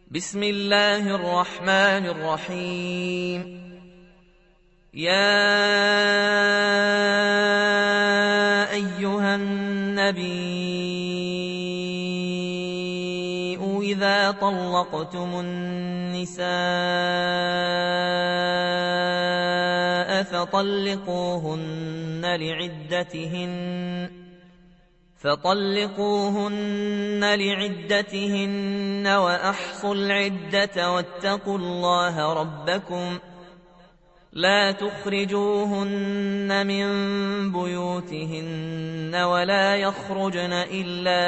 بسم الله الرحمن الرحيم. يا أيها النبي إذا طلقتم النساء فطلقوهن لعدتهن وأحصوا العدة واتقوا الله ربكم لا تخرجوهن من بيوتهن ولا يخرجن إلا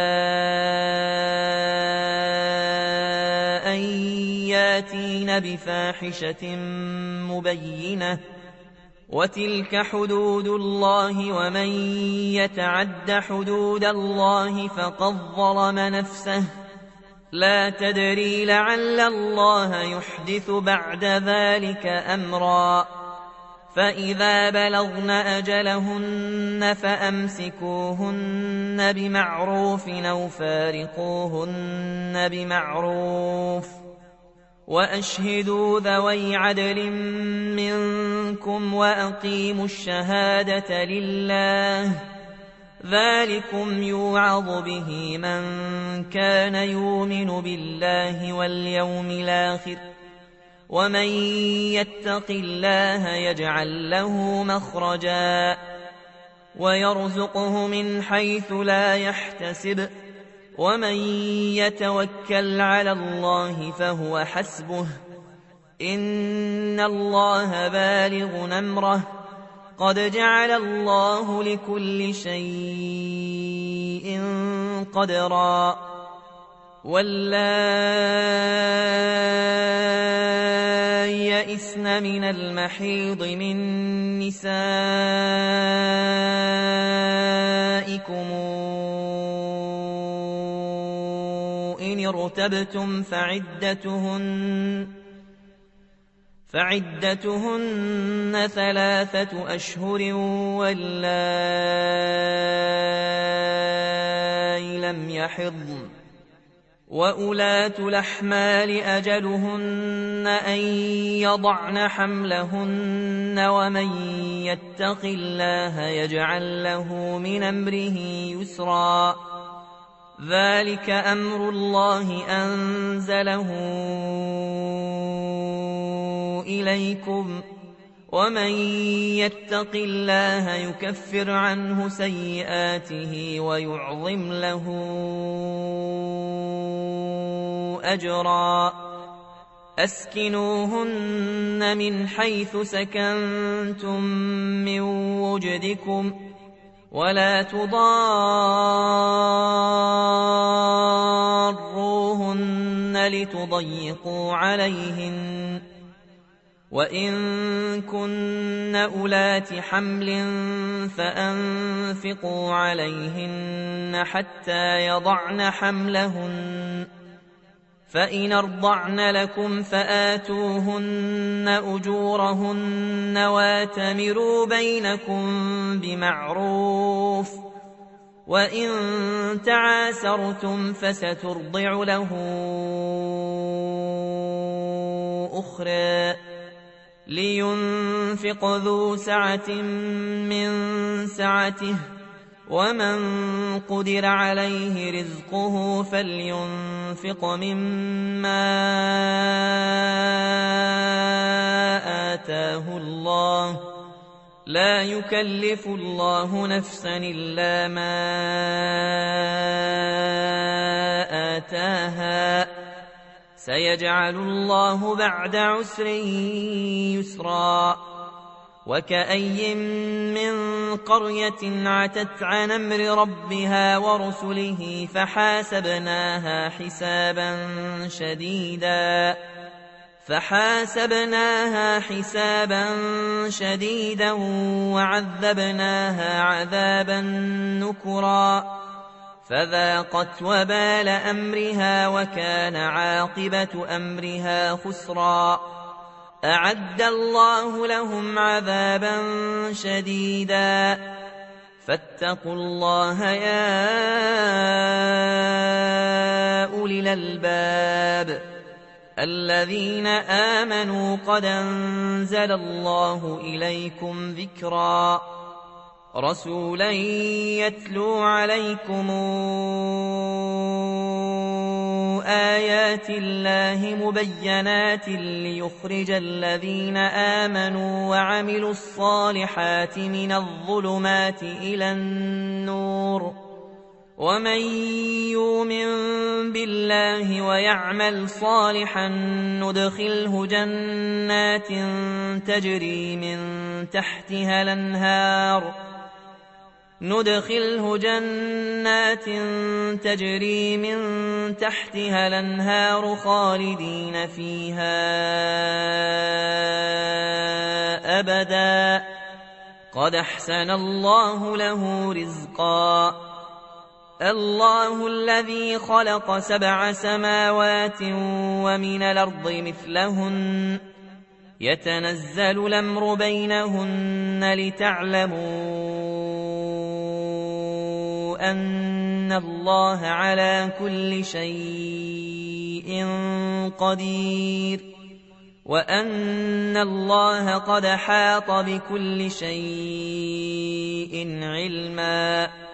أن ياتين بفاحشة مبينة وتلك حدود الله ومن يتعد حدود الله فقد ظلم نفسه لا تدري لعل الله يحدث بعد ذلك أمرا. فإذا بلغن أجلهن فأمسكوهن بمعروف أو فارقوهن بمعروف وأشهدوا ذوي عدل منكم وأقيموا الشهادة لله ذلكم يوعظ به من كان يؤمن بالله واليوم الآخر ومن يتق الله يجعل له مخرجا ويرزقه من حيث لا يحتسب ومن يتوكل على الله فهو حسبه إن الله بالغ أمره قد جعل الله لكل شيء قدرا. واللائي يئسن من المحيض من نسائكم إن ارتبتم فعدتهن 3 أشهر واللائي لم يحضن وأولاة الأحمال أجلهن أن يضعن حملهن ومن يتق الله يجعل له من أمره يسرا. ذلك أمر الله أنزله إليكم ومن يتق الله يكفر عنه سيئاته ويعظم له أجرا. أسكنوهن من حيث سكنتم من وجدكم ولا تضاروهن لتضيقوا عليهن وإن كن أولات حمل فأنفقوا عليهن حتى يضعن حملهن فإن أرضعن لكم فآتوهن أجورهن واتمروا بينكم بمعروف وإن تعاسرتم فسترضع له أخرى لينفق ذو سعة من سعته ومن قدر عليه رزقه فلينفق مما آتاه الله لا يكلف الله نفسا إلا ما آتاها سيجعل الله بعد عسر يسرا. وكأي من قرية عتت عن أمر ربها ورسله فحاسبناها حسابا شديدا وعذبناها عذابا نكرا فذاقت وبال أمرها وكان عاقبة أمرها خسرا. أعد الله لهم عذابا شديدا فاتقوا الله يا أولي الألباب الذين آمنوا قد أنزل الله إليكم ذكرا رسولا يتلو عليكم آيات الله مبينات ليخرج الذين آمنوا وعملوا الصالحات من الظلمات إلى النور ومن يؤمن بالله ويعمل صالحا ندخله جنات تجري من تحتها الأنهار خالدين فيها أبدا قد أحسن الله له رزقا الله الذي خلق 7 سماوات ومن الأرض مثلهن يتنزل الأمر بينهن لتعلموا أن الله على كل شيء قدير وأن الله قد حاط بكل شيء علما